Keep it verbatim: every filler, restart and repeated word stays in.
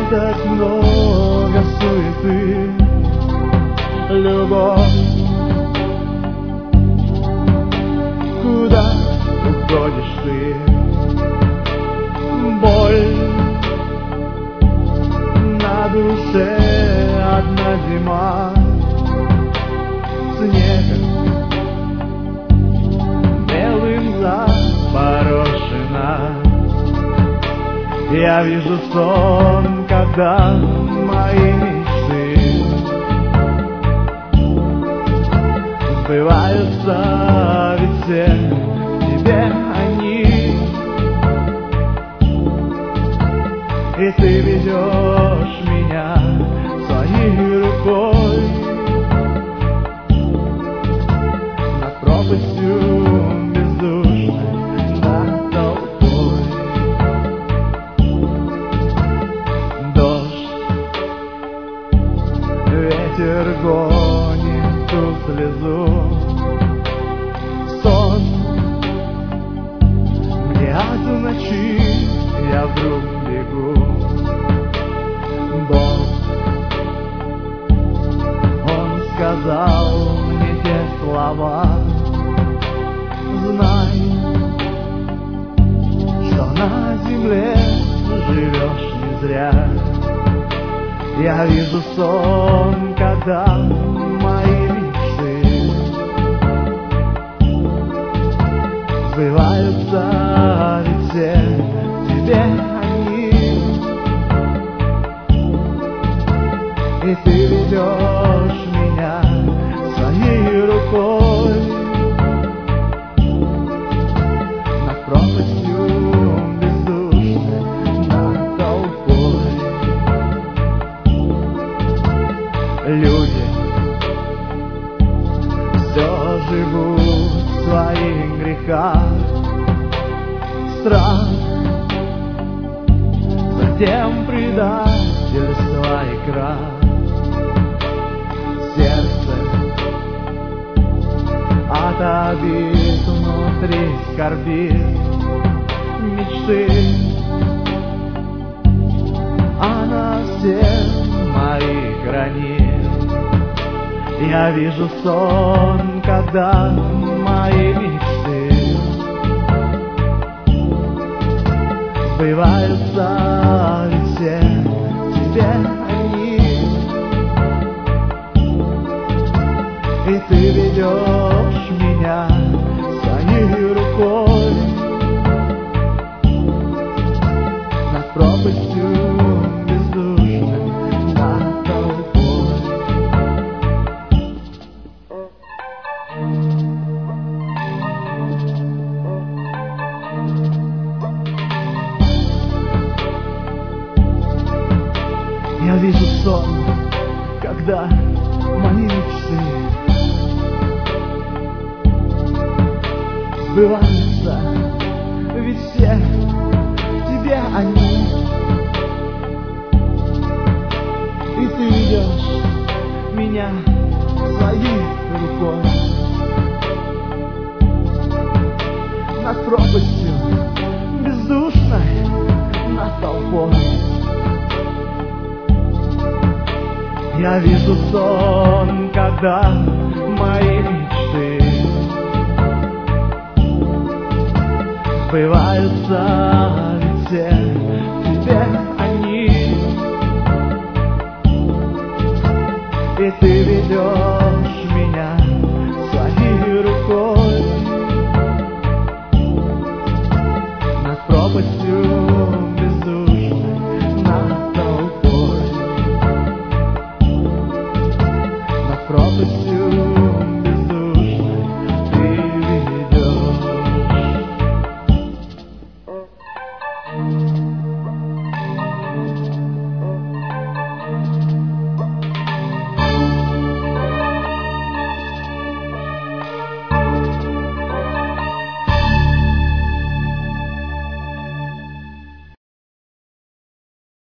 так много суеты, любовь. Куда уходишь ты? Боль на душе, одна зима, снегом белым запорошена. Я вижу сон, когда мои мечты сбываются, ведь все тебе они. И ты ведешь меня своей рукой над пропастью бездушной, над толпой. Дождь, ветер гонит ту слезу, сон, где от ночи я вдруг бегу. Бог, Он сказал мне те слова: знай, что на земле живешь не зря. Я вижу сон, когда мои мечты сбываются, ведь все тебе они. И ты ведешь меня своей рукой над пропастью бездушной, над толпой. Люди все живут в своих грехах, страх, затем предательство и крах. Сердце от обид внутри скорбит, мечты, она всех моих гранит. Я вижу сон, когда мои мечты сбываются, ведь все тебе они. И ты ведешь меня своей рукой над пропастью бездушной, над толпой. Я вижу сон, когда мои мечты сбываются, ведь все тебе они. И ты ведешь меня своей рукой над пропастью бездушной, над толпой. Я вижу сон, когда мои мечты сбываются, ведь все тебе они. И ты ведешь